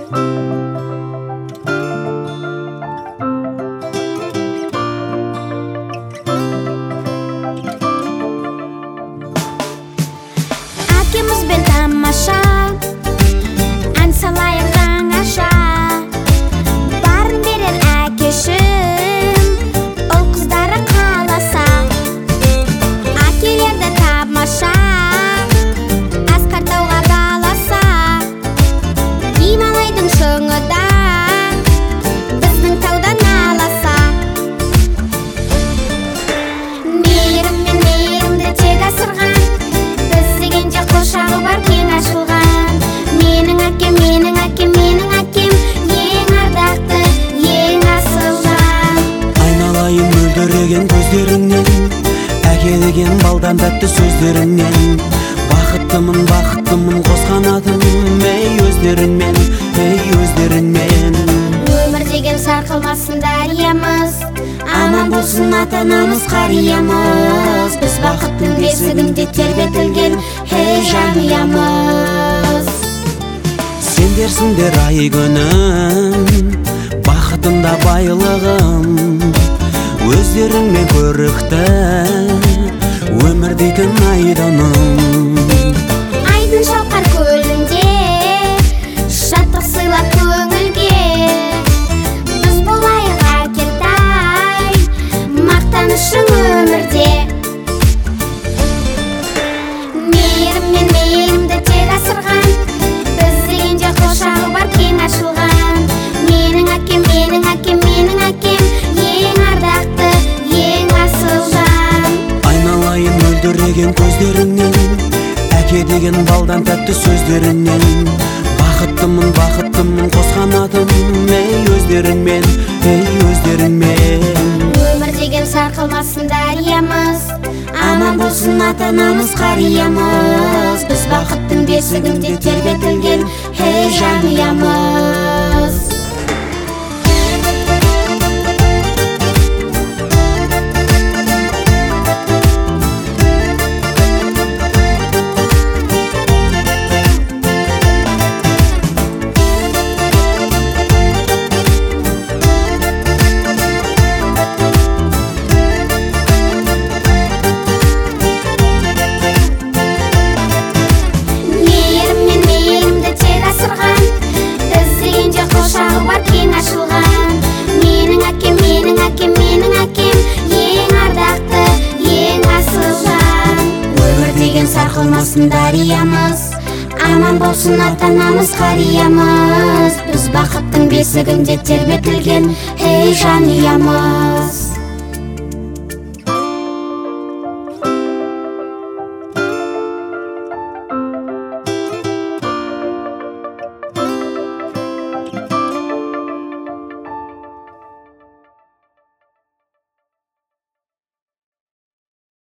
Әкемізбен тамаша ән салайық жаңаша, барын берер әкешім ұл қыздары қаласа. Әкелерді тамаша асқар тауға баласа, Гималайдың шыңыда біздің таудан аласа. Мейіріммен мейірімді тек асырған, біз дегенде қошағы бар кең ашылған. Менің әкем, менің әкем, менің әкем, ең ардақты, ең асылжан. Айналайын мөлдіреген көздеріңнен, әке деген балдан тәтті сөздеріңнен. Бақыттымын, бақыттымын қосқан атым, ей өздеріңмен, ей өздеріңмен. Өмір деген сарқылмасын дариямыз, аман болсын ата-анамыз қариямыз. Біз бақыттың бесігінде тербетілген, ей жанұямыз. Сендерсіңдер ай күнім, бақытымда байлығым, өздеріңмен көрікті өмір дейтін айданым. Айдын шалқар көлінде шаттық сыйлап көңілге, біз болайық әкелтай мақтанышың өмірде. Мейіріммен мейірімді тек асырған, біз дегенде қошағы бар кең ашылған. Менің әкем, менің әкем, менің әкем, ең ардақты, ең асылжан. Айналайын мөлдіреген көздеріңнен, әке деген балдан тәтті сөздеріңнен. Бақыттымын, бақыттымын қосқан атым, ей өздеріңмен, ей өздеріңмен. Өмір деген сарқылмасын дариямыз, аман болсын ата-анамыз қариямыз. Біз бақыттың бесігінде тербетілген, ей жанұямыз. Мейіріммен мейірімді тек асырған, біз дегенде қошағы бар кең ашылған. Менің әкем, менің әкем, менің әкем, ең ардақты, ең асылжан. Өмір деген сарқылмасын дариямыз, аман болсын ата-анамыз қариямыз. Біз бақыттың бесігінде тербетілген, ей жанұямыз.